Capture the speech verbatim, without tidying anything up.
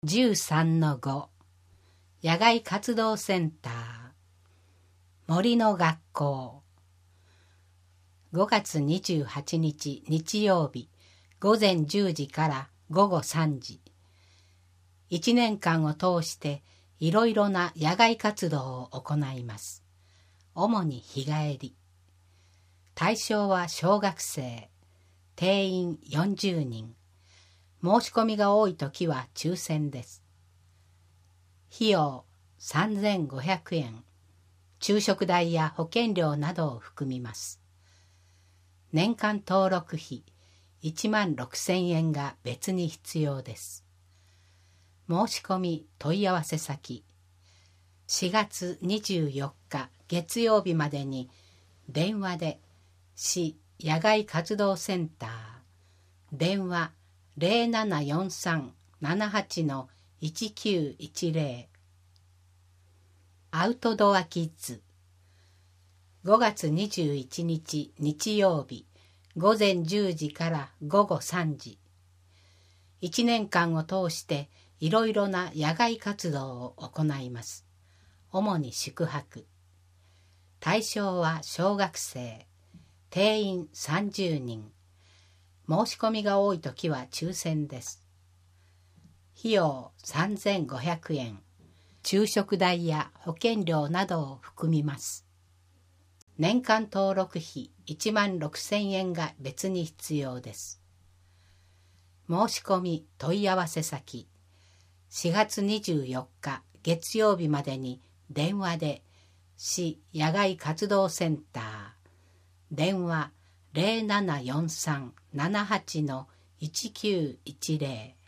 じゅうさんのご 野外活動センター森の学校ごがつにじゅうはちにち日曜日ごぜんじゅうじからごごさんじいちねんかんを通していろいろな野外活動を行います。主に日帰り。対象は小学生、定員よんじゅうにん。申し込みが多いときは抽選です。費用さんぜんごひゃくえん、昼食代や保険料などを含みます。年間登録費いちまんろくせんえんが別に必要です。申し込み問い合わせ先、しがつにじゅうよっか月曜日までに電話で市野外活動センター、電話ゼロななよんさん ななはち のいちきゅういちゼロ。アウトドアキッズごがつにじゅういちにち日曜日ごぜんじゅうじからごごさんじいちねんかんを通していろいろな野外活動を行います。主に宿泊。対象は小学生、定員さんじゅうにん。申し込みが多いときは抽選です。費用さんぜんごひゃくえん、昼食代や保険料などを含みます。年間登録費いちまんろくせんえんが別に必要です。申し込み問い合わせ先、しがつにじゅうよっか月曜日までに電話で市野外活動センター、電話ゼロななよんさん ななはち のいちきゅういちゼロ。